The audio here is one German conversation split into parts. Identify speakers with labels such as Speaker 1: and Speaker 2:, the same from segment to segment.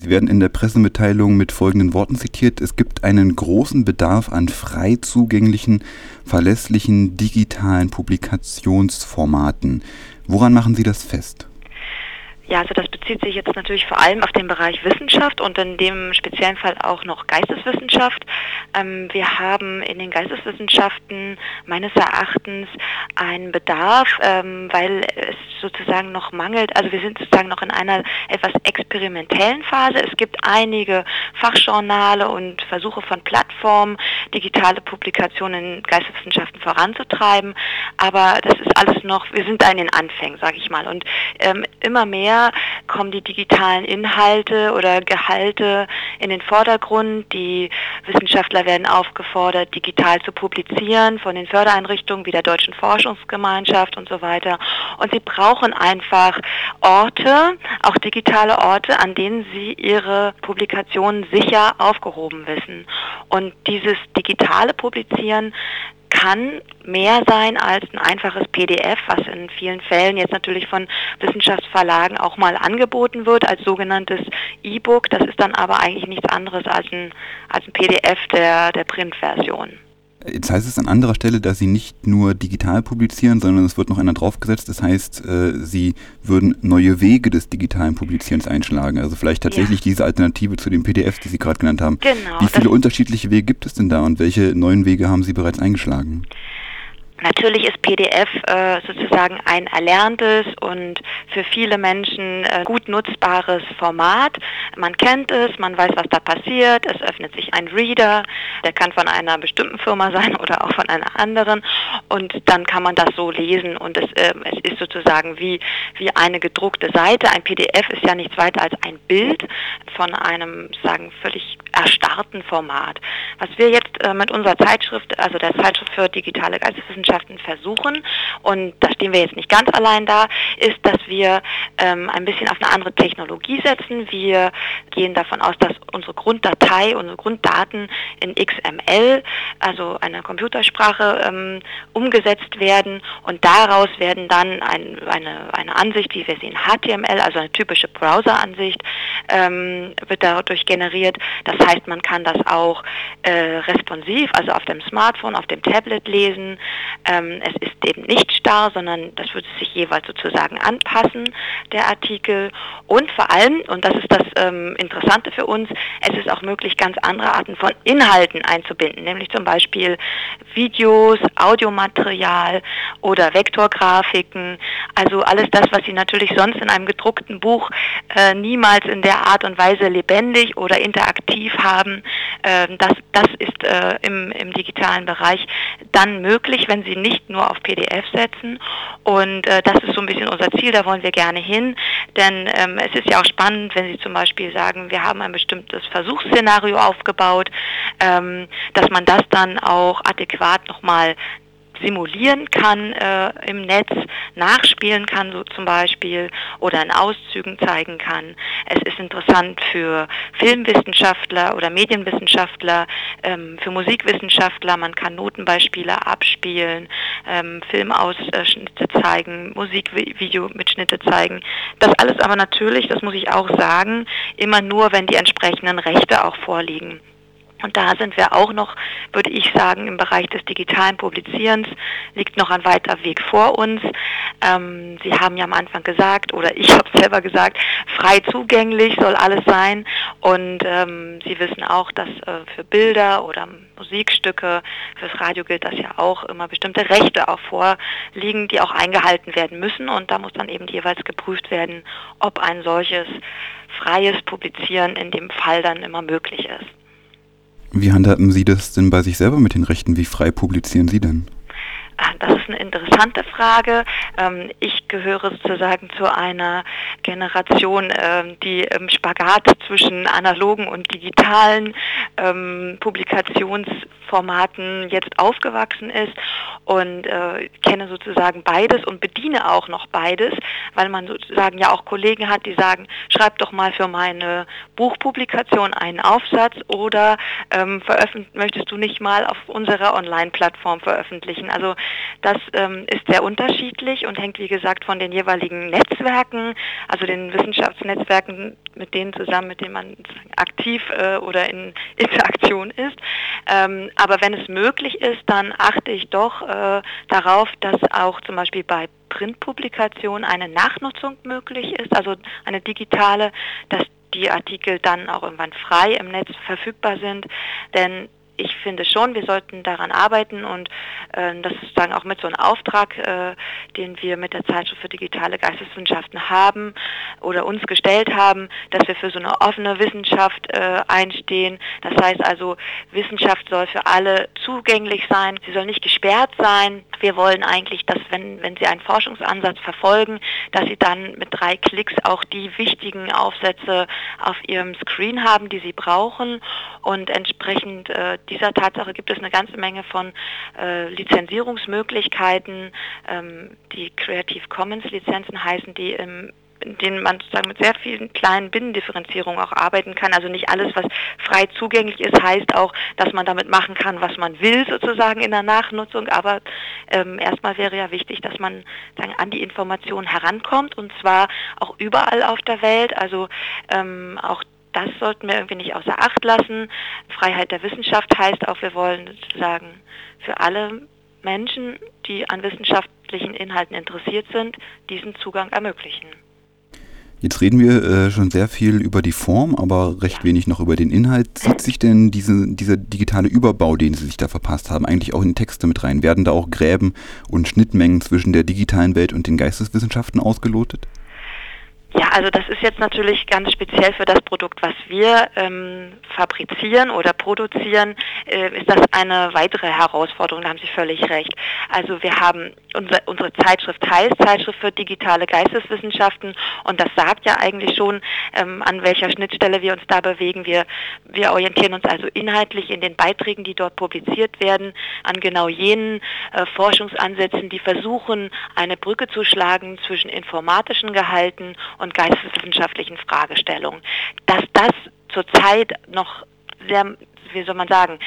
Speaker 1: Sie werden in der Pressemitteilung mit folgenden Worten zitiert: Es gibt einen großen Bedarf an frei zugänglichen, verlässlichen digitalen Publikationsformaten. Woran machen Sie das fest?
Speaker 2: Ja, also das bezieht sich jetzt natürlich vor allem auf den Bereich Wissenschaft und in dem speziellen Fall auch noch Geisteswissenschaft. Wir haben in den Geisteswissenschaften meines Erachtens einen Bedarf, weil es sozusagen noch mangelt. Also wir sind sozusagen noch in einer etwas experimentellen Phase. Es gibt einige Fachjournale und Versuche von Plattformen, digitale Publikationen in Geisteswissenschaften voranzutreiben. Aber das ist alles noch, wir sind da in den Anfängen, sage ich mal. Und immer mehr kommen die digitalen Inhalte oder Gehalte in den Vordergrund. Die Wissenschaftler werden aufgefordert, digital zu publizieren von den Fördereinrichtungen wie der Deutschen Forschungsgemeinschaft und so weiter. Und sie brauchen einfach Orte, auch digitale Orte, an denen sie ihre Publikationen sicher aufgehoben wissen. Und dieses digitale Publizieren kann mehr sein als ein einfaches PDF, was in vielen Fällen jetzt natürlich von Wissenschaftsverlagen auch mal angeboten wird als sogenanntes E-Book. Das ist dann aber eigentlich nichts anderes als ein PDF der Printversion.
Speaker 1: Jetzt heißt es an anderer Stelle, dass Sie nicht nur digital publizieren, sondern es wird noch einer draufgesetzt. Das heißt, Sie würden neue Wege des digitalen Publizierens einschlagen. Also vielleicht tatsächlich diese Alternative zu den PDFs, die Sie gerade genannt haben.
Speaker 2: Genau.
Speaker 1: Wie viele unterschiedliche Wege gibt es denn da und welche neuen Wege haben Sie bereits eingeschlagen?
Speaker 2: Natürlich ist PDF sozusagen ein erlerntes und für viele Menschen gut nutzbares Format. Man kennt es, man weiß, was da passiert. Es öffnet sich ein Reader, der kann von einer bestimmten Firma sein oder auch von einer anderen. Und dann kann man das so lesen und es ist sozusagen wie eine gedruckte Seite. Ein PDF ist ja nichts weiter als ein Bild von einem, sagen, völlig erstarrten Format. Was wir jetzt mit unserer Zeitschrift, also der Zeitschrift für digitale Geisteswissenschaften, versuchen, und da stehen wir jetzt nicht ganz allein da, ist, dass wir ein bisschen auf eine andere Technologie setzen. Wir gehen davon aus, dass unsere Grunddatei, unsere Grunddaten in XML, also einer Computersprache, umgesetzt werden und daraus werden dann eine Ansicht, wie wir sie in HTML, also eine typische Browser-Ansicht, wird dadurch generiert. Das heißt, man kann das auch responsiv, also auf dem Smartphone, auf dem Tablet lesen. Es ist eben nicht starr, sondern das würde sich jeweils sozusagen anpassen, der Artikel. Und vor allem, und das ist das Interessante für uns, es ist auch möglich, ganz andere Arten von Inhalten einzubinden, nämlich zum Beispiel Videos, Audiomaterial oder Vektorgrafiken, also alles das, was Sie natürlich sonst in einem gedruckten Buch niemals in der Art und Weise lebendig oder interaktiv haben. Das ist im digitalen Bereich dann möglich, wenn Sie nicht nur auf PDF setzen, und das ist so ein bisschen unser Ziel, da wollen wir gerne hin, denn es ist ja auch spannend, wenn Sie zum Beispiel sagen, wir haben ein bestimmtes Versuchsszenario aufgebaut, dass man das dann auch adäquat nochmal simulieren kann im Netz, nachspielen kann so zum Beispiel oder in Auszügen zeigen kann. Es ist interessant für Filmwissenschaftler oder Medienwissenschaftler, für Musikwissenschaftler. Man kann Notenbeispiele abspielen, Filmausschnitte zeigen, Musikvideomitschnitte zeigen. Das alles aber natürlich, das muss ich auch sagen, immer nur, wenn die entsprechenden Rechte auch vorliegen. Und da sind wir auch noch, würde ich sagen, im Bereich des digitalen Publizierens liegt noch ein weiter Weg vor uns. Sie haben ja am Anfang gesagt, oder ich habe selber gesagt, frei zugänglich soll alles sein. Und Sie wissen auch, dass für Bilder oder Musikstücke, fürs Radio gilt das ja auch, immer bestimmte Rechte auch vorliegen, die auch eingehalten werden müssen. Und da muss dann eben jeweils geprüft werden, ob ein solches freies Publizieren in dem Fall dann immer möglich ist.
Speaker 1: Wie handhaben Sie das denn bei sich selber mit den Rechten? Wie frei publizieren Sie denn?
Speaker 2: Das ist eine interessante Frage. Ich gehöre sozusagen zu einer Generation, die im Spagat zwischen analogen und digitalen Publikationsformaten jetzt aufgewachsen ist und kenne sozusagen beides und bediene auch noch beides, weil man sozusagen ja auch Kollegen hat, die sagen, schreib doch mal für meine Buchpublikation einen Aufsatz oder möchtest du nicht mal auf unserer Online-Plattform veröffentlichen? Also Das ist sehr unterschiedlich und hängt, wie gesagt, von den jeweiligen Netzwerken, also den Wissenschaftsnetzwerken, mit denen man aktiv oder in Interaktion ist. Aber wenn es möglich ist, dann achte ich doch darauf, dass auch zum Beispiel bei Printpublikationen eine Nachnutzung möglich ist, also eine digitale, dass die Artikel dann auch irgendwann frei im Netz verfügbar sind, denn ich finde schon, wir sollten daran arbeiten und das ist sozusagen auch mit so einem Auftrag, den wir mit der Zeitschrift für digitale Geisteswissenschaften haben oder uns gestellt haben, dass wir für so eine offene Wissenschaft einstehen. Das heißt also, Wissenschaft soll für alle zugänglich sein, sie soll nicht gesperrt sein. Wir wollen eigentlich, dass wenn Sie einen Forschungsansatz verfolgen, dass Sie dann mit 3 Klicks auch die wichtigen Aufsätze auf Ihrem Screen haben, die Sie brauchen und entsprechend dieser Tatsache gibt es eine ganze Menge von Lizenzierungsmöglichkeiten, die Creative Commons Lizenzen heißen, in denen man sozusagen mit sehr vielen kleinen Binnendifferenzierungen auch arbeiten kann. Also nicht alles, was frei zugänglich ist, heißt auch, dass man damit machen kann, was man will sozusagen in der Nachnutzung. Aber erstmal wäre ja wichtig, dass man an die Informationen herankommt und zwar auch überall auf der Welt. Also auch das sollten wir irgendwie nicht außer Acht lassen. Freiheit der Wissenschaft heißt auch, wir wollen sozusagen für alle Menschen, die an wissenschaftlichen Inhalten interessiert sind, diesen Zugang ermöglichen.
Speaker 1: Jetzt reden wir schon sehr viel über die Form, aber recht wenig noch über den Inhalt. Zieht sich denn dieser digitale Überbau, den Sie sich da verpasst haben, eigentlich auch in die Texte mit rein? Werden da auch Gräben und Schnittmengen zwischen der digitalen Welt und den Geisteswissenschaften ausgelotet?
Speaker 2: Ja, also das ist jetzt natürlich ganz speziell für das Produkt, was wir fabrizieren oder produzieren, ist das eine weitere Herausforderung, da haben Sie völlig recht. Also wir haben, unsere Zeitschrift heißt Zeitschrift für digitale Geisteswissenschaften und das sagt ja eigentlich schon, an welcher Schnittstelle wir uns da bewegen. Wir orientieren uns also inhaltlich in den Beiträgen, die dort publiziert werden, an genau jenen Forschungsansätzen, die versuchen, eine Brücke zu schlagen zwischen informatischen Gehalten und geisteswissenschaftlichen Fragestellungen. Dass das zurzeit noch sehr, wie soll man sagen,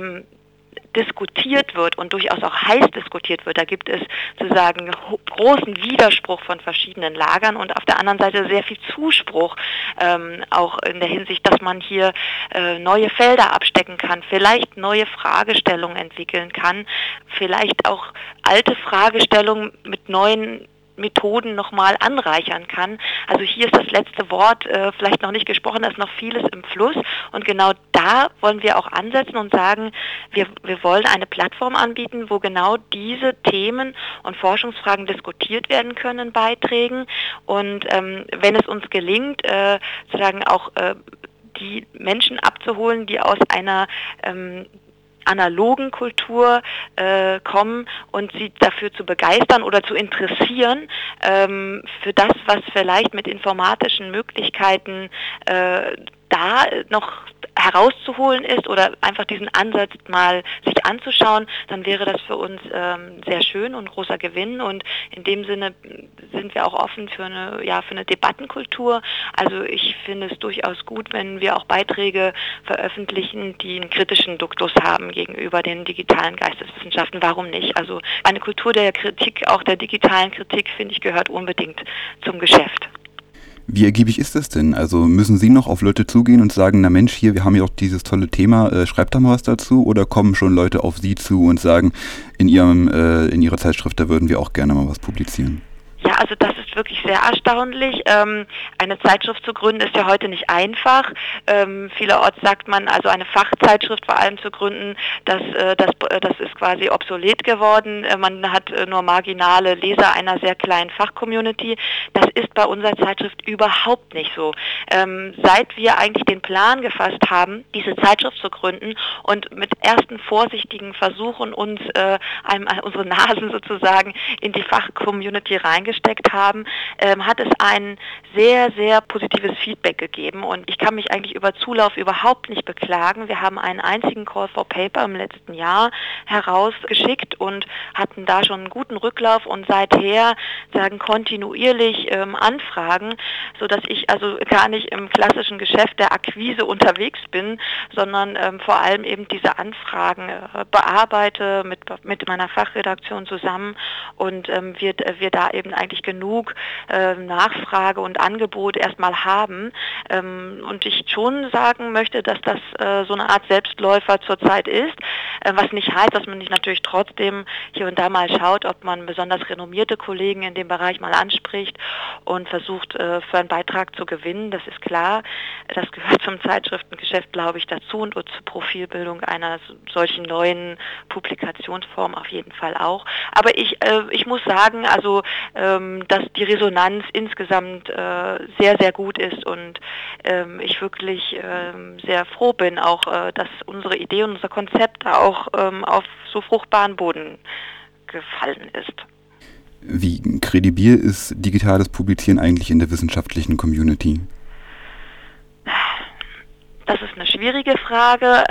Speaker 2: diskutiert wird und durchaus auch heiß diskutiert wird. Da gibt es sozusagen großen Widerspruch von verschiedenen Lagern und auf der anderen Seite sehr viel Zuspruch, auch in der Hinsicht, dass man hier neue Felder abstecken kann, vielleicht neue Fragestellungen entwickeln kann, vielleicht auch alte Fragestellungen mit neuen Methoden nochmal anreichern kann. Also hier ist das letzte Wort vielleicht noch nicht gesprochen, da ist noch vieles im Fluss und genau da wollen wir auch ansetzen und sagen, wir wollen eine Plattform anbieten, wo genau diese Themen und Forschungsfragen diskutiert werden können in Beiträgen und wenn es uns gelingt, sozusagen auch die Menschen abzuholen, die aus einer analogen Kultur kommen und sie dafür zu begeistern oder zu interessieren für das, was vielleicht mit informatischen Möglichkeiten da noch herauszuholen ist oder einfach diesen Ansatz mal sich anzuschauen, dann wäre das für uns sehr schön und großer Gewinn und in dem Sinne sind wir auch offen für eine Debattenkultur. Also ich finde es durchaus gut, wenn wir auch Beiträge veröffentlichen, die einen kritischen Duktus haben gegenüber den digitalen Geisteswissenschaften. Warum nicht? Also eine Kultur der Kritik, auch der digitalen Kritik, finde ich, gehört unbedingt zum Geschäft.
Speaker 1: Wie ergiebig ist das denn? Also müssen Sie noch auf Leute zugehen und sagen, na Mensch, hier, wir haben ja auch dieses tolle Thema, schreibt da mal was dazu? Oder kommen schon Leute auf Sie zu und sagen, in Ihrer Zeitschrift, da würden wir auch gerne mal was publizieren?
Speaker 2: Ja, also das ist wirklich sehr erstaunlich. Eine Zeitschrift zu gründen ist ja heute nicht einfach. Vielerorts sagt man, also eine Fachzeitschrift vor allem zu gründen, das ist quasi obsolet geworden. Man hat nur marginale Leser einer sehr kleinen Fachcommunity. Das ist bei unserer Zeitschrift überhaupt nicht so. Seit wir eigentlich den Plan gefasst haben, diese Zeitschrift zu gründen und mit ersten vorsichtigen Versuchen uns unsere Nasen sozusagen in die Fachcommunity reingegangen reingesteckt haben, hat es ein sehr, sehr positives Feedback gegeben und ich kann mich eigentlich über Zulauf überhaupt nicht beklagen. Wir haben einen einzigen Call for Paper im letzten Jahr herausgeschickt und hatten da schon einen guten Rücklauf und seither kontinuierlich Anfragen, sodass ich also gar nicht im klassischen Geschäft der Akquise unterwegs bin, sondern vor allem eben diese Anfragen bearbeite mit meiner Fachredaktion zusammen und wir da eben eigentlich genug Nachfrage und Angebot erstmal haben und ich schon sagen möchte, dass das so eine Art Selbstläufer zurzeit ist, was nicht heißt, dass man nicht natürlich trotzdem hier und da mal schaut, ob man besonders renommierte Kollegen in dem Bereich mal anspricht und versucht, für einen Beitrag zu gewinnen, das ist klar. Das gehört zum Zeitschriftengeschäft, glaube ich, dazu und zur Profilbildung einer solchen neuen Publikationsform auf jeden Fall auch. Aber ich muss sagen, also dass die Resonanz insgesamt sehr, sehr gut ist und ich wirklich sehr froh bin, auch dass unsere Idee und unser Konzept auch auf so fruchtbaren Boden gefallen ist.
Speaker 1: Wie kredibil ist digitales Publizieren eigentlich in der wissenschaftlichen Community?
Speaker 2: Das ist eine schwierige Frage.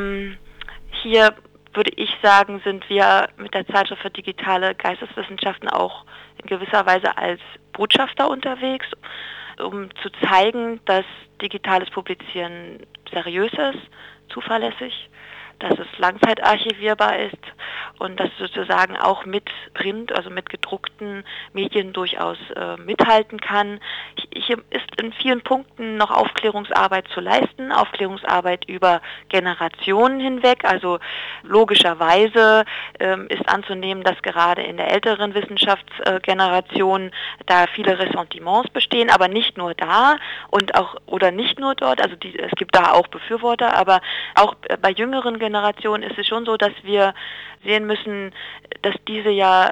Speaker 2: Hier würde ich sagen, sind wir mit der Zeitschrift für digitale Geisteswissenschaften auch in gewisser Weise als Botschafter unterwegs, um zu zeigen, dass digitales Publizieren seriös ist, zuverlässig, dass es langzeitarchivierbar ist und dass sozusagen auch mit Print, also mit gedruckten Medien durchaus mithalten kann. Hier ist in vielen Punkten noch Aufklärungsarbeit zu leisten, Aufklärungsarbeit über Generationen hinweg. Also logischerweise ist anzunehmen, dass gerade in der älteren Wissenschaftsgeneration da viele Ressentiments bestehen, aber nicht nur da und auch oder nicht nur dort. Also es gibt da auch Befürworter, aber auch bei jüngeren Generationen ist es schon so, dass wir sehen müssen, dass diese ja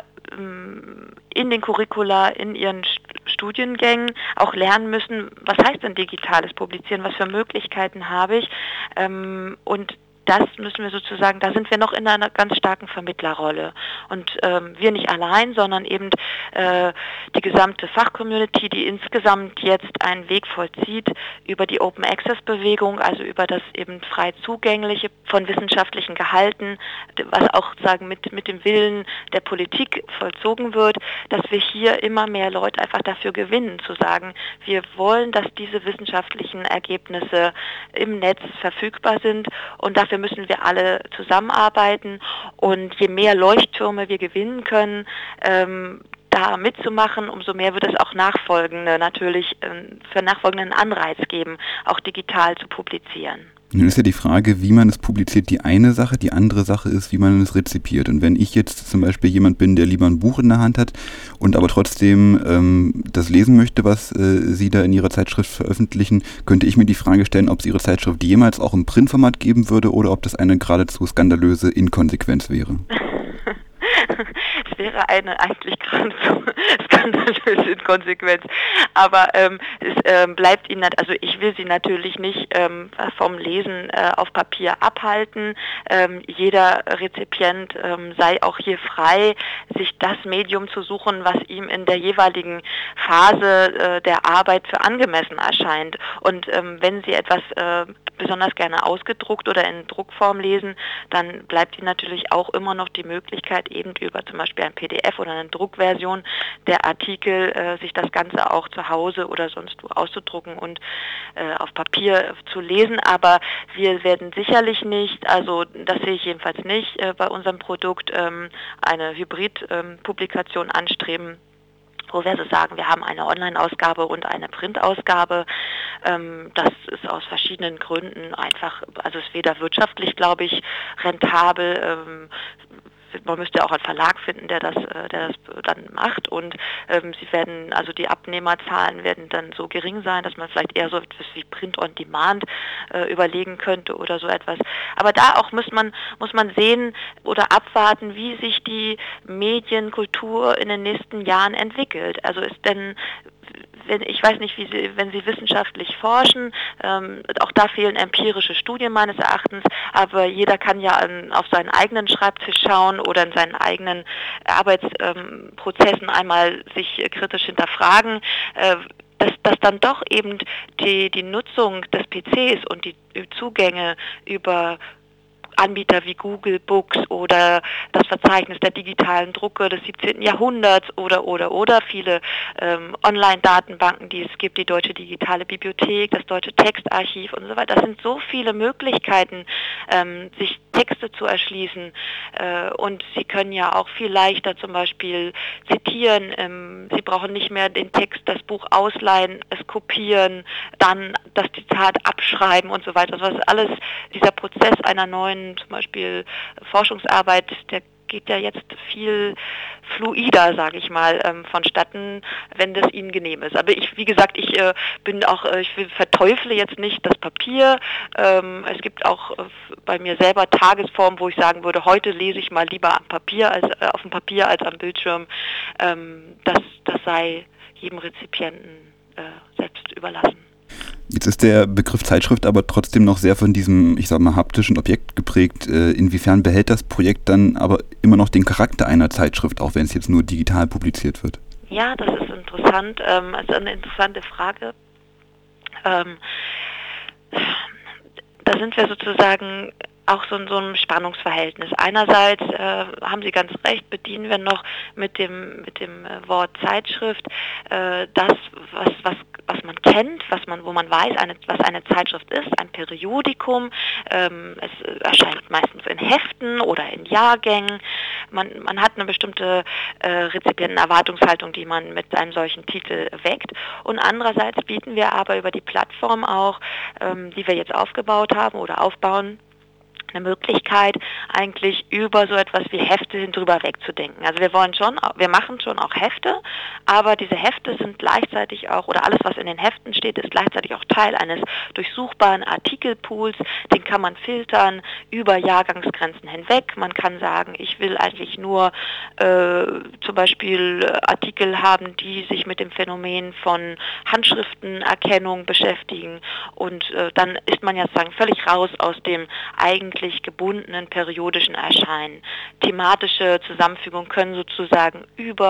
Speaker 2: in den Curricula, in ihren Studiengängen auch lernen müssen, was heißt denn digitales Publizieren, was für Möglichkeiten habe ich und das müssen wir sozusagen, da sind wir noch in einer ganz starken Vermittlerrolle. Und wir nicht allein, sondern eben die gesamte Fachcommunity, die insgesamt jetzt einen Weg vollzieht über die Open Access Bewegung, also über das eben frei zugängliche von wissenschaftlichen Gehalten, was auch sagen mit dem Willen der Politik vollzogen wird, dass wir hier immer mehr Leute einfach dafür gewinnen, zu sagen, wir wollen, dass diese wissenschaftlichen Ergebnisse im Netz verfügbar sind und dafür müssen wir alle zusammenarbeiten und je mehr Leuchttürme wir gewinnen können, da mitzumachen, umso mehr wird es auch Nachfolgende natürlich für nachfolgenden Anreiz geben, auch digital zu publizieren.
Speaker 1: Nun ist ja die Frage, wie man es publiziert, die eine Sache, die andere Sache ist, wie man es rezipiert. Und wenn ich jetzt zum Beispiel jemand bin, der lieber ein Buch in der Hand hat und aber trotzdem das lesen möchte, was Sie da in Ihrer Zeitschrift veröffentlichen, könnte ich mir die Frage stellen, ob es Ihre Zeitschrift jemals auch im Printformat geben würde oder ob das eine geradezu skandalöse Inkonsequenz wäre.
Speaker 2: Es wäre eine eigentlich geradezu skandalöse Inkonsequenz. Aber es bleibt Ihnen, also ich will Sie natürlich nicht vom Lesen auf Papier abhalten. Jeder Rezipient sei auch hier frei, sich das Medium zu suchen, was ihm in der jeweiligen Phase der Arbeit für angemessen erscheint. Und wenn Sie etwas besonders gerne ausgedruckt oder in Druckform lesen, dann bleibt Ihnen natürlich auch immer noch die Möglichkeit, eben über zum Beispiel ein PDF oder eine Druckversion der Artikel sich das Ganze auch zu Hause oder sonst wo auszudrucken und auf Papier zu lesen. Aber wir werden sicherlich nicht, also das sehe ich jedenfalls nicht, bei unserem Produkt eine Hybrid-Publikation anstreben, wo wir so sagen, wir haben eine Online-Ausgabe und eine Print-Ausgabe. Das ist aus verschiedenen Gründen einfach, also es ist weder wirtschaftlich, glaube ich, rentabel. Man müsste auch einen Verlag finden, der das dann macht und sie werden, also die Abnehmerzahlen werden dann so gering sein, dass man vielleicht eher so etwas wie Print on Demand überlegen könnte oder so etwas. Aber da auch muss man sehen oder abwarten, wie sich die Medienkultur in den nächsten Jahren entwickelt. Also ich weiß nicht, wenn Sie wissenschaftlich forschen, auch da fehlen empirische Studien meines Erachtens, aber jeder kann ja auf seinen eigenen Schreibtisch schauen oder in seinen eigenen Arbeitsprozessen einmal sich kritisch hinterfragen, dass dann doch eben die Nutzung des PCs und die Zugänge über Anbieter wie Google Books oder das Verzeichnis der digitalen Drucke des 17. Jahrhunderts oder viele Online-Datenbanken, die es gibt, die Deutsche Digitale Bibliothek, das Deutsche Textarchiv und so weiter. Das sind so viele Möglichkeiten, sich Texte zu erschließen, und Sie können ja auch viel leichter zum Beispiel zitieren. Sie brauchen nicht mehr den Text, das Buch ausleihen, es kopieren, dann das Zitat abschreiben und so weiter. Das ist alles dieser Prozess einer neuen zum Beispiel Forschungsarbeit, der geht ja jetzt viel fluider, sage ich mal, vonstatten, wenn das Ihnen genehm ist. Aber wie gesagt, ich verteufle jetzt nicht das Papier. Es gibt auch bei mir selber Tagesformen, wo ich sagen würde, heute lese ich mal lieber auf dem Papier als am Bildschirm. Das sei jedem Rezipienten selbst überlassen.
Speaker 1: Jetzt ist der Begriff Zeitschrift aber trotzdem noch sehr von diesem, ich sag mal, haptischen Objekt geprägt. Inwiefern behält das Projekt dann aber immer noch den Charakter einer Zeitschrift, auch wenn es jetzt nur digital publiziert wird?
Speaker 2: Ja, das ist interessant. Also eine interessante Frage. Da sind wir sozusagen auch so in so einem Spannungsverhältnis. Einerseits haben Sie ganz recht, bedienen wir noch mit dem Wort Zeitschrift das, was man kennt, wo man weiß, was eine Zeitschrift ist, ein Periodikum. Es erscheint meistens in Heften oder in Jahrgängen. Man hat eine bestimmte Rezipientenerwartungshaltung, die man mit einem solchen Titel weckt. Und andererseits bieten wir aber über die Plattform auch, die wir jetzt aufgebaut haben oder aufbauen, eine Möglichkeit, eigentlich über so etwas wie Hefte hin drüber wegzudenken. Also wir machen schon auch Hefte, aber diese Hefte sind gleichzeitig auch, oder alles, was in den Heften steht, ist gleichzeitig auch Teil eines durchsuchbaren Artikelpools. Den kann man filtern über Jahrgangsgrenzen hinweg. Man kann sagen, ich will eigentlich nur zum Beispiel Artikel haben, die sich mit dem Phänomen von Handschriftenerkennung beschäftigen, und dann ist man ja sozusagen völlig raus aus dem eigentlich gebundenen periodischen Erscheinen. Thematische Zusammenfügungen können sozusagen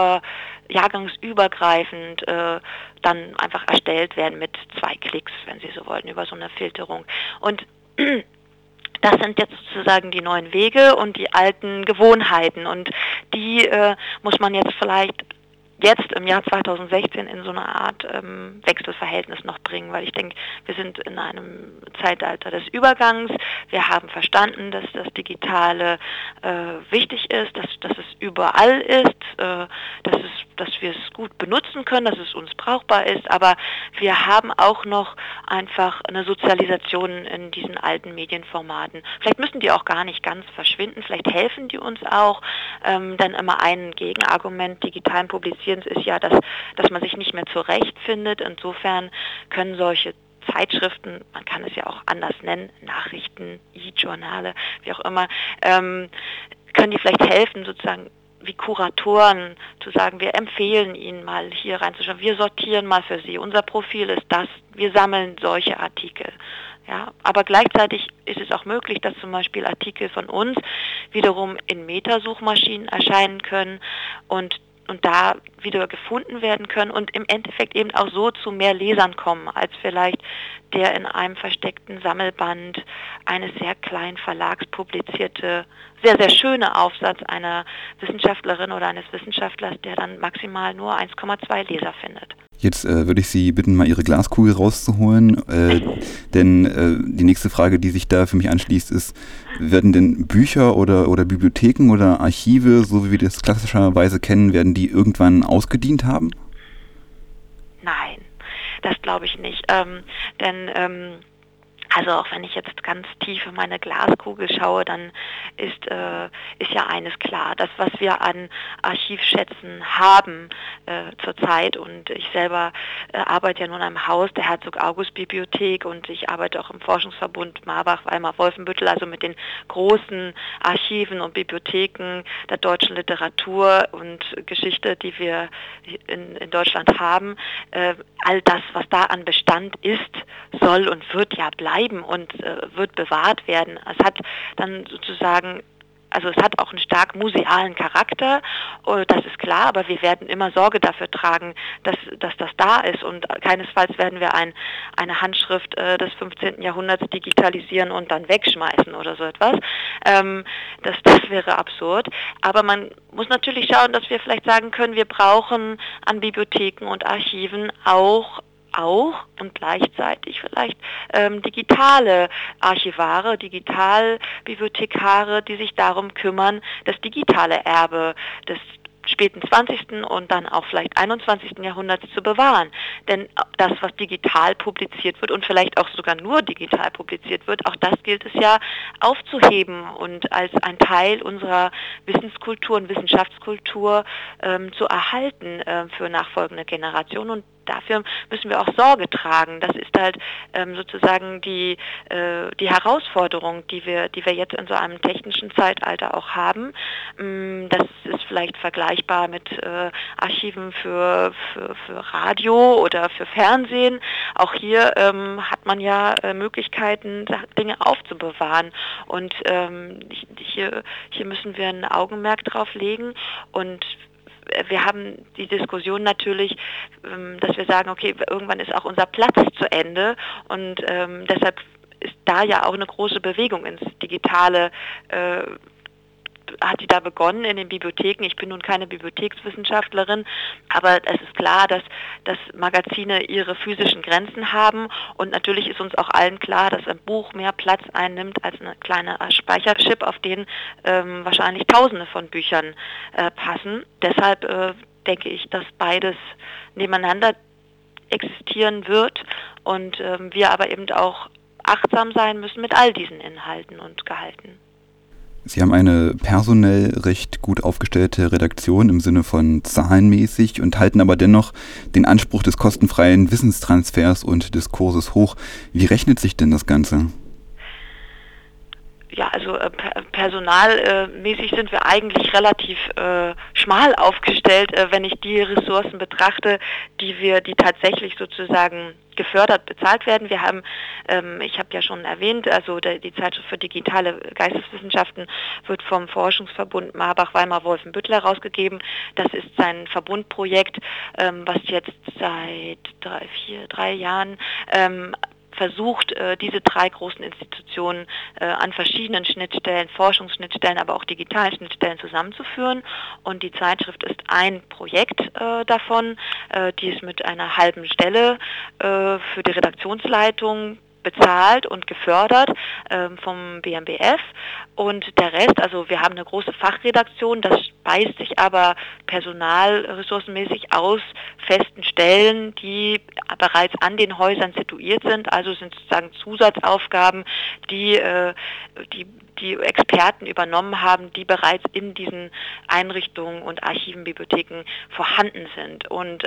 Speaker 2: jahrgangsübergreifend dann einfach erstellt werden mit 2 Klicks, wenn Sie so wollen, über so eine Filterung. Und das sind jetzt sozusagen die neuen Wege und die alten Gewohnheiten, und die muss man jetzt vielleicht jetzt im Jahr 2016 in so eine Art Wechselverhältnis noch bringen, weil ich denke, wir sind in einem Zeitalter des Übergangs. Wir haben verstanden, dass das Digitale wichtig ist, dass es überall ist, dass wir es gut benutzen können, dass es uns brauchbar ist, aber wir haben auch noch einfach eine Sozialisation in diesen alten Medienformaten. Vielleicht müssen die auch gar nicht ganz verschwinden, vielleicht helfen die uns auch, denn immer ein Gegenargument digitalen Publizierens ist ja, dass man sich nicht mehr zurechtfindet. Insofern können solche Zeitschriften, man kann es ja auch anders nennen, Nachrichten, E-Journale, wie auch immer, können die vielleicht helfen, sozusagen wie Kuratoren zu sagen, wir empfehlen Ihnen mal hier reinzuschauen, wir sortieren mal für Sie, unser Profil ist das, wir sammeln solche Artikel. Ja, aber gleichzeitig ist es auch möglich, dass zum Beispiel Artikel von uns wiederum in Metasuchmaschinen erscheinen können und da wieder gefunden werden können und im Endeffekt eben auch so zu mehr Lesern kommen, als vielleicht der in einem versteckten Sammelband eines sehr kleinen Verlags publizierte, sehr, sehr schöne Aufsatz einer Wissenschaftlerin oder eines Wissenschaftlers, der dann maximal nur 1,2 Leser findet.
Speaker 1: Jetzt würde ich Sie bitten, mal Ihre Glaskugel rauszuholen, denn die nächste Frage, die sich da für mich anschließt, ist, werden denn Bücher oder Bibliotheken oder Archive, so wie wir das klassischerweise kennen, werden die irgendwann ausgedient haben?
Speaker 2: Nein, das glaube ich nicht, denn also auch wenn ich jetzt ganz tief in meine Glaskugel schaue, dann ist ja eines klar. Das, was wir an Archivschätzen haben zurzeit, und ich selber arbeite ja nun in einem Haus der Herzog-August-Bibliothek, und ich arbeite auch im Forschungsverbund Marbach-Weimar-Wolfenbüttel, also mit den großen Archiven und Bibliotheken der deutschen Literatur und Geschichte, die wir in Deutschland haben. All das, was da an Bestand ist, soll und wird ja bleiben und wird bewahrt werden. Es hat dann sozusagen, also es hat auch einen stark musealen Charakter, das ist klar, aber wir werden immer Sorge dafür tragen, dass das da ist, und keinesfalls werden wir eine Handschrift des 15. Jahrhunderts digitalisieren und dann wegschmeißen oder so etwas. Das wäre absurd, aber man muss natürlich schauen, dass wir vielleicht sagen können, wir brauchen an Bibliotheken und Archiven auch und gleichzeitig vielleicht digitale Archivare, Digitalbibliothekare, die sich darum kümmern, das digitale Erbe des späten 20. und dann auch vielleicht 21. Jahrhunderts zu bewahren. Denn das, was digital publiziert wird und vielleicht auch sogar nur digital publiziert wird, auch das gilt es ja aufzuheben und als ein Teil unserer Wissenskultur und Wissenschaftskultur zu erhalten für nachfolgende Generationen. Und dafür müssen wir auch Sorge tragen. Das ist halt sozusagen die Herausforderung, die wir jetzt in so einem technischen Zeitalter auch haben. Das ist vielleicht vergleichbar mit Archiven für Radio oder für Fernsehen. Auch hier hat man ja Möglichkeiten, Dinge aufzubewahren. Und hier müssen wir ein Augenmerk drauf legen. Und wir haben die Diskussion natürlich, dass wir sagen, okay, irgendwann ist auch unser Platz zu Ende, und deshalb ist da ja auch eine große Bewegung ins Digitale, hat die da begonnen in den Bibliotheken. Ich bin nun keine Bibliothekswissenschaftlerin, aber es ist klar, dass Magazine ihre physischen Grenzen haben, und natürlich ist uns auch allen klar, dass ein Buch mehr Platz einnimmt als eine kleine Speicherchip, auf den wahrscheinlich Tausende von Büchern passen. Deshalb denke ich, dass beides nebeneinander existieren wird, und wir aber eben auch achtsam sein müssen mit all diesen Inhalten und Gehalten.
Speaker 1: Sie haben eine personell recht gut aufgestellte Redaktion im Sinne von zahlenmäßig und halten aber dennoch den Anspruch des kostenfreien Wissenstransfers und Diskurses hoch. Wie rechnet sich denn das Ganze?
Speaker 2: Ja, also personalmäßig sind wir eigentlich relativ schmal aufgestellt, wenn ich die Ressourcen betrachte, die tatsächlich sozusagen gefördert, bezahlt werden. Wir haben, ich habe ja schon erwähnt, also die Zeitschrift für digitale Geisteswissenschaften wird vom Forschungsverbund Marbach-Weimar-Wolfenbüttel herausgegeben. Das ist sein Verbundprojekt, was jetzt seit 3 Jahren versucht, diese 3 großen Institutionen an verschiedenen Schnittstellen, Forschungsschnittstellen, aber auch digitalen Schnittstellen zusammenzuführen. Und die Zeitschrift ist ein Projekt davon, die ist mit einer halben Stelle für die Redaktionsleitung bezahlt und gefördert vom BMBF, und der Rest, also wir haben eine große Fachredaktion, das speist sich aber personalressourcenmäßig aus festen Stellen, die bereits an den Häusern situiert sind, also sind sozusagen Zusatzaufgaben, die Experten übernommen haben, die bereits in diesen Einrichtungen und Archiven, Bibliotheken vorhanden sind. Und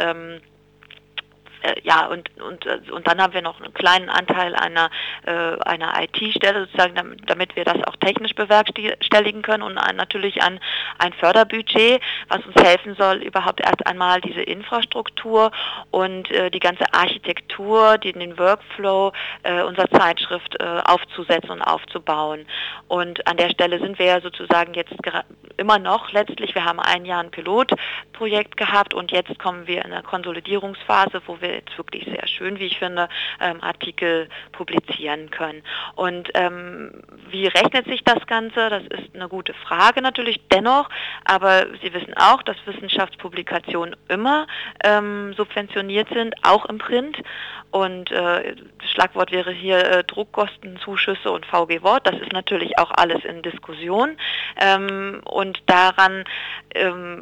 Speaker 2: und dann haben wir noch einen kleinen Anteil einer IT-Stelle sozusagen, damit wir das auch technisch bewerkstelligen können, und natürlich ein Förderbudget, was uns helfen soll, überhaupt erst einmal diese Infrastruktur und die ganze Architektur, den Workflow unserer Zeitschrift aufzusetzen und aufzubauen. Und an der Stelle sind wir ja sozusagen jetzt immer noch letztlich, wir haben 1 Jahr ein Pilotprojekt gehabt, und jetzt kommen wir in eine Konsolidierungsphase, wo wir jetzt wirklich sehr schön, wie ich finde, Artikel publizieren können. Und wie rechnet sich das Ganze? Das ist eine gute Frage natürlich dennoch, aber Sie wissen auch, dass Wissenschaftspublikationen immer subventioniert sind, auch im Print. Und das Schlagwort wäre hier Druckkostenzuschüsse und VG Wort. Das ist natürlich auch alles in Diskussion. Und daran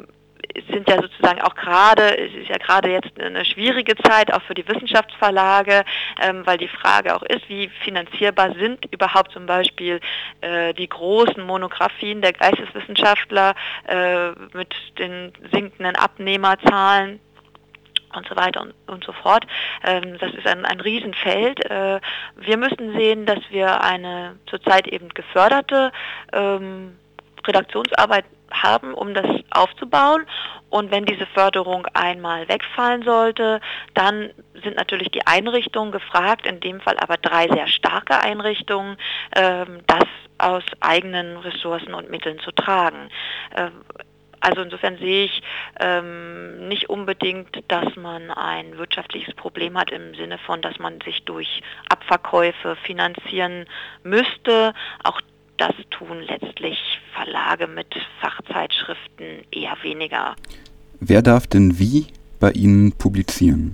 Speaker 2: sind ja sozusagen auch es ist ja gerade jetzt eine schwierige Zeit, auch für die Wissenschaftsverlage, weil die Frage auch ist, wie finanzierbar sind überhaupt zum Beispiel die großen Monographien der Geisteswissenschaftler mit den sinkenden Abnehmerzahlen und so weiter und so fort. Das ist ein Riesenfeld. Wir müssen sehen, dass wir eine zurzeit eben geförderte Redaktionsarbeit haben, um das aufzubauen. Und wenn diese Förderung einmal wegfallen sollte, dann sind natürlich die Einrichtungen gefragt, in dem Fall aber 3 sehr starke Einrichtungen, das aus eigenen Ressourcen und Mitteln zu tragen. Also insofern sehe ich nicht unbedingt, dass man ein wirtschaftliches Problem hat im Sinne von, dass man sich durch Abverkäufe finanzieren müsste. Auch das tun letztlich Verlage mit Fachzeitschriften eher weniger.
Speaker 1: Wer darf denn wie bei Ihnen publizieren?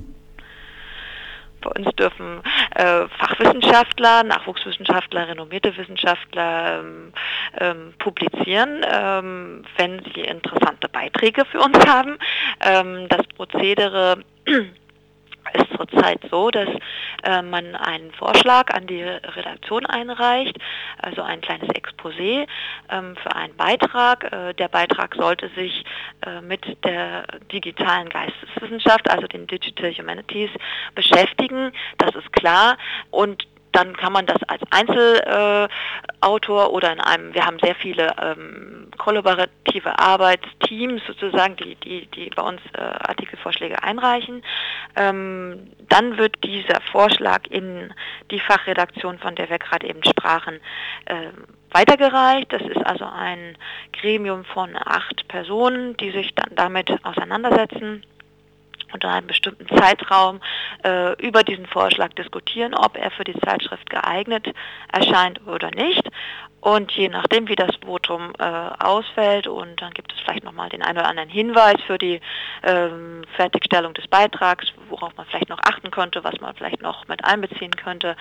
Speaker 2: Bei uns dürfen Fachwissenschaftler, Nachwuchswissenschaftler, renommierte Wissenschaftler publizieren, wenn sie interessante Beiträge für uns haben. Das Prozedere ist zurzeit so, dass man einen Vorschlag an die Redaktion einreicht, also ein kleines Exposé für einen Beitrag. Der Beitrag sollte sich mit der digitalen Geisteswissenschaft, also den Digital Humanities, beschäftigen. Das ist klar. Und dann kann man das als Einzelautor oder wir haben sehr viele kollaborative Arbeitsteams sozusagen, die bei uns Artikelvorschläge einreichen. Dann wird dieser Vorschlag in die Fachredaktion, von der wir gerade eben sprachen, weitergereicht. Das ist also ein Gremium von 8 Personen, die sich dann damit auseinandersetzen unter einem bestimmten Zeitraum über diesen Vorschlag diskutieren, ob er für die Zeitschrift geeignet erscheint oder nicht. Und je nachdem, wie das Votum ausfällt, und dann gibt es vielleicht nochmal den einen oder anderen Hinweis für die Fertigstellung des Beitrags, worauf man vielleicht noch achten könnte, was man vielleicht noch mit einbeziehen könnte,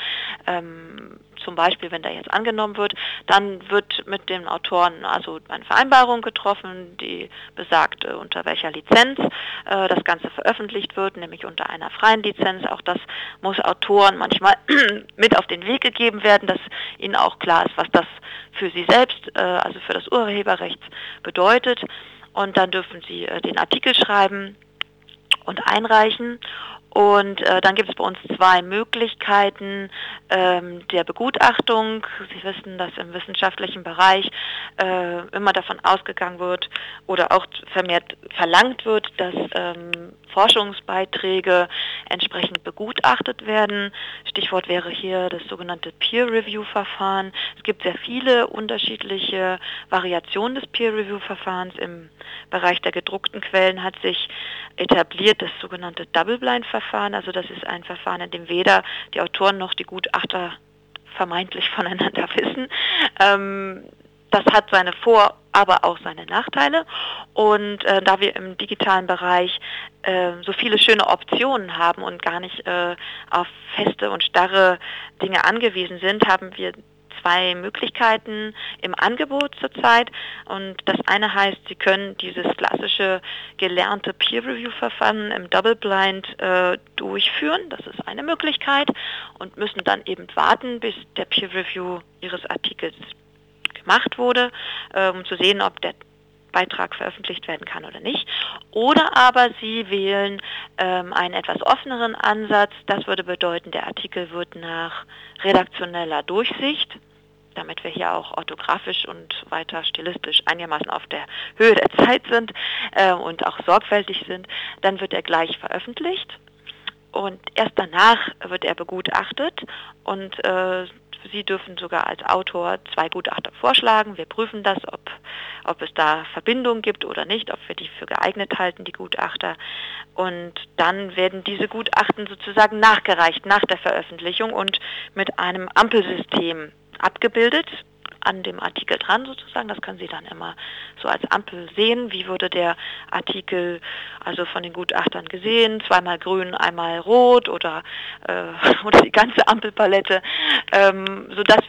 Speaker 2: zum Beispiel, wenn der jetzt angenommen wird, dann wird mit den Autoren also eine Vereinbarung getroffen, die besagt, unter welcher Lizenz das Ganze veröffentlicht wird, nämlich unter einer freien Lizenz. Auch das muss Autoren manchmal mit auf den Weg gegeben werden, dass ihnen auch klar ist, was das für sie selbst, also für das Urheberrecht bedeutet. Und dann dürfen sie den Artikel schreiben und einreichen. Und dann gibt es bei uns 2 Möglichkeiten der Begutachtung. Sie wissen, dass im wissenschaftlichen Bereich immer davon ausgegangen wird oder auch vermehrt verlangt wird, dass Forschungsbeiträge entsprechend begutachtet werden. Stichwort wäre hier das sogenannte Peer-Review-Verfahren. Es gibt sehr viele unterschiedliche Variationen des Peer-Review-Verfahrens. Im Bereich der gedruckten Quellen hat sich etabliert das sogenannte Double-Blind-Verfahren. Also das ist ein Verfahren, in dem weder die Autoren noch die Gutachter vermeintlich voneinander wissen. Das hat seine Vor-, aber auch seine Nachteile. Und da wir im digitalen Bereich so viele schöne Optionen haben und gar nicht auf feste und starre Dinge angewiesen sind, haben wir 2 Möglichkeiten im Angebot zurzeit. Und das eine heißt, Sie können dieses klassische gelernte Peer-Review-Verfahren im Double-Blind durchführen. Das ist eine Möglichkeit und müssen dann eben warten, bis der Peer-Review Ihres Artikels gemacht wurde, um zu sehen, ob der Beitrag veröffentlicht werden kann oder nicht. Oder aber Sie wählen einen etwas offeneren Ansatz. Das würde bedeuten, der Artikel wird nach redaktioneller Durchsicht, damit wir hier auch orthografisch und weiter stilistisch einigermaßen auf der Höhe der Zeit sind und auch sorgfältig sind, dann wird er gleich veröffentlicht und erst danach wird er begutachtet und Sie dürfen sogar als Autor 2 Gutachter vorschlagen. Wir prüfen das, ob es da Verbindungen gibt oder nicht, ob wir die für geeignet halten, die Gutachter. Und dann werden diese Gutachten sozusagen nachgereicht nach der Veröffentlichung und mit einem Ampelsystem abgebildet, an dem Artikel dran sozusagen. Das können Sie dann immer so als Ampel sehen. Wie wurde der Artikel also von den Gutachtern gesehen? 2-mal grün, 1-mal rot oder die ganze Ampelpalette, sodass wir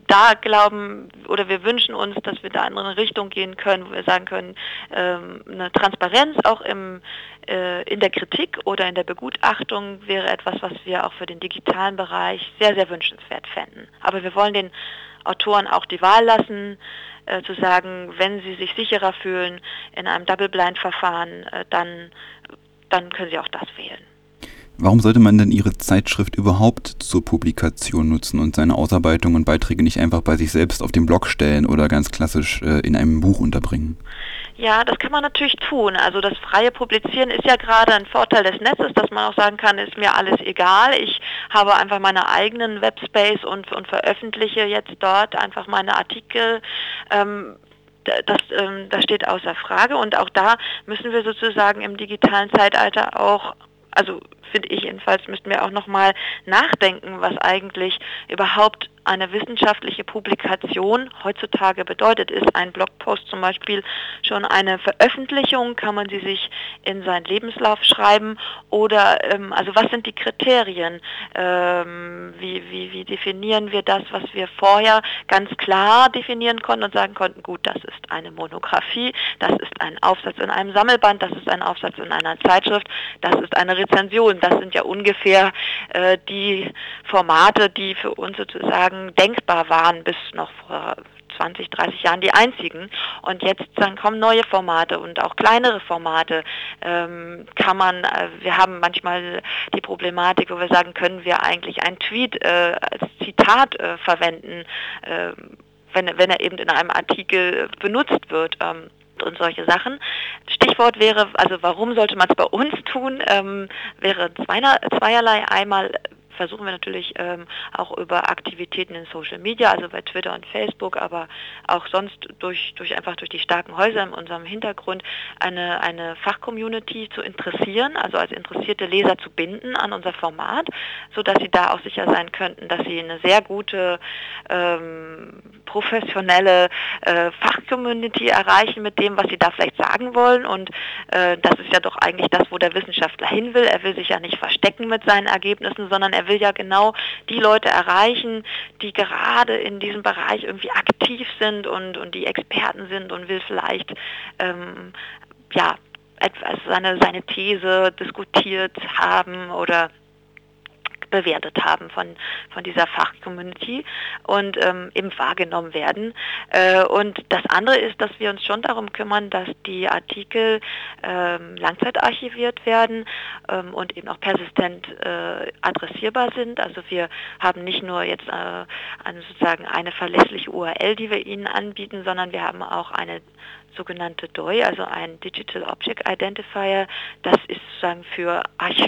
Speaker 2: da glauben oder wir wünschen uns, dass wir da in eine Richtung gehen können, wo wir sagen können, eine Transparenz auch in der Kritik oder in der Begutachtung wäre etwas, was wir auch für den digitalen Bereich sehr, sehr wünschenswert fänden. Aber wir wollen den Autoren auch die Wahl lassen, zu sagen, wenn sie sich sicherer fühlen in einem Double-Blind-Verfahren, dann können sie auch das wählen.
Speaker 1: Warum sollte man denn Ihre Zeitschrift überhaupt zur Publikation nutzen und seine Ausarbeitungen und Beiträge nicht einfach bei sich selbst auf den Blog stellen oder ganz klassisch in einem Buch unterbringen?
Speaker 2: Ja, das kann man natürlich tun. Also das freie Publizieren ist ja gerade ein Vorteil des Netzes, dass man auch sagen kann, ist mir alles egal. Ich habe einfach meine eigenen Webspace und veröffentliche jetzt dort einfach meine Artikel. Das steht außer Frage und auch da müssen wir sozusagen im digitalen Zeitalter auch, also finde ich jedenfalls, müssten wir auch nochmal nachdenken, was eigentlich überhaupt eine wissenschaftliche Publikation heutzutage bedeutet. Ist ein Blogpost zum Beispiel schon eine Veröffentlichung? Kann man sie sich in seinen Lebenslauf schreiben? Oder also was sind die Kriterien? Wie definieren wir das, was wir vorher ganz klar definieren konnten und sagen konnten, gut, das ist eine Monographie, das ist ein Aufsatz in einem Sammelband, das ist ein Aufsatz in einer Zeitschrift, das ist eine Rezension. Das sind ja ungefähr die Formate, die für uns sozusagen denkbar waren bis noch vor 20, 30 Jahren die einzigen. Und jetzt dann kommen neue Formate und auch kleinere Formate. Wir haben manchmal die Problematik, wo wir sagen, können wir eigentlich einen Tweet als Zitat verwenden, wenn er eben in einem Artikel benutzt wird. Und solche Sachen. Stichwort wäre, also warum sollte man es bei uns tun, wäre zweierlei. Einmal versuchen wir natürlich auch über Aktivitäten in Social Media, also bei Twitter und Facebook, aber auch sonst durch die starken Häuser in unserem Hintergrund eine Fachcommunity zu interessieren, also als interessierte Leser zu binden an unser Format, sodass sie da auch sicher sein könnten, dass sie eine sehr gute professionelle Fachcommunity erreichen mit dem, was sie da vielleicht sagen wollen und das ist ja doch eigentlich das, wo der Wissenschaftler hin will. Er will sich ja nicht verstecken mit seinen Ergebnissen, sondern er will ja genau die Leute erreichen, die gerade in diesem Bereich irgendwie aktiv sind und die Experten sind und will vielleicht etwas seine These diskutiert haben oder bewertet haben von dieser Fachcommunity und eben wahrgenommen werden. Und das andere ist, dass wir uns schon darum kümmern, dass die Artikel langzeitarchiviert werden und eben auch persistent adressierbar sind. Also wir haben nicht nur jetzt sozusagen eine verlässliche URL, die wir Ihnen anbieten, sondern wir haben auch eine sogenannte DOI, also ein Digital Object Identifier. Das ist sozusagen für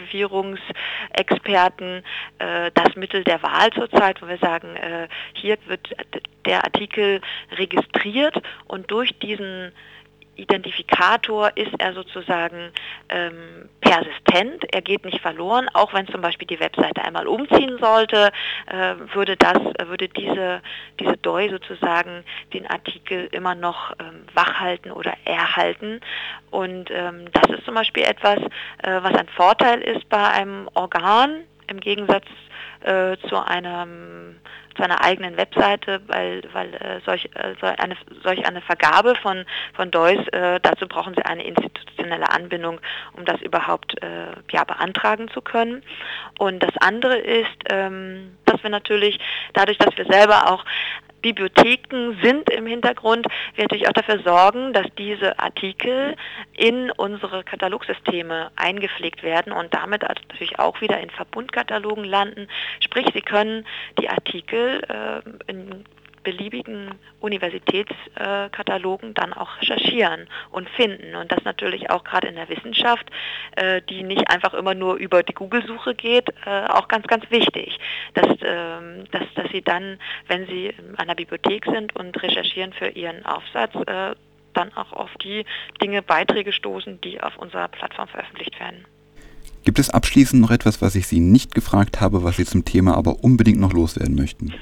Speaker 2: Archivierungsexperten das Mittel der Wahl zurzeit, wo wir sagen, hier wird der Artikel registriert und durch diesen Identifikator ist er sozusagen persistent, er geht nicht verloren, auch wenn zum Beispiel die Webseite einmal umziehen sollte, würde diese DOI sozusagen den Artikel immer noch wachhalten oder erhalten und das ist zum Beispiel etwas, was ein Vorteil ist bei einem Organ im Gegensatz zu einer eigenen Webseite, weil solch eine Vergabe von DOIs, dazu brauchen Sie eine institutionelle Anbindung, um das überhaupt beantragen zu können. Und das andere ist, dass wir natürlich, dadurch, dass wir selber auch Bibliotheken sind im Hintergrund, wir natürlich auch dafür sorgen, dass diese Artikel in unsere Katalogsysteme eingepflegt werden und damit natürlich auch wieder in Verbundkatalogen landen. Sprich, Sie können die Artikel in beliebigen Universitätskatalogen dann auch recherchieren und finden. Und das natürlich auch gerade in der Wissenschaft, die nicht einfach immer nur über die Google-Suche geht, auch ganz, ganz wichtig, dass Sie dann, wenn Sie in einer Bibliothek sind und recherchieren für Ihren Aufsatz, dann auch auf die Beiträge stoßen, die auf unserer Plattform veröffentlicht werden.
Speaker 1: Gibt es abschließend noch etwas, was ich Sie nicht gefragt habe, was Sie zum Thema aber unbedingt noch loswerden möchten?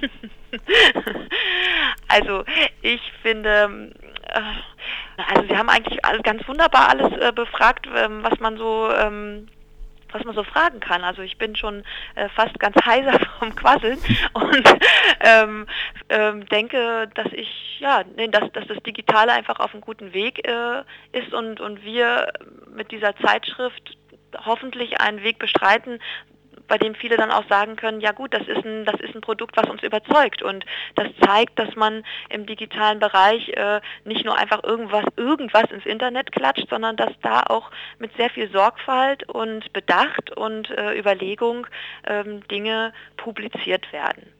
Speaker 2: Also ich finde, Sie haben eigentlich ganz wunderbar alles befragt, was man so was man so fragen kann. Also ich bin schon fast ganz heiser vom Quasseln und denke, dass das Digitale einfach auf einem guten Weg ist und wir mit dieser Zeitschrift hoffentlich einen Weg bestreiten, bei dem viele dann auch sagen können, ja gut, das ist ein Produkt, was uns überzeugt, und das zeigt, dass man im digitalen Bereich nicht nur einfach irgendwas ins Internet klatscht, sondern dass da auch mit sehr viel Sorgfalt und Bedacht und Überlegung Dinge publiziert werden.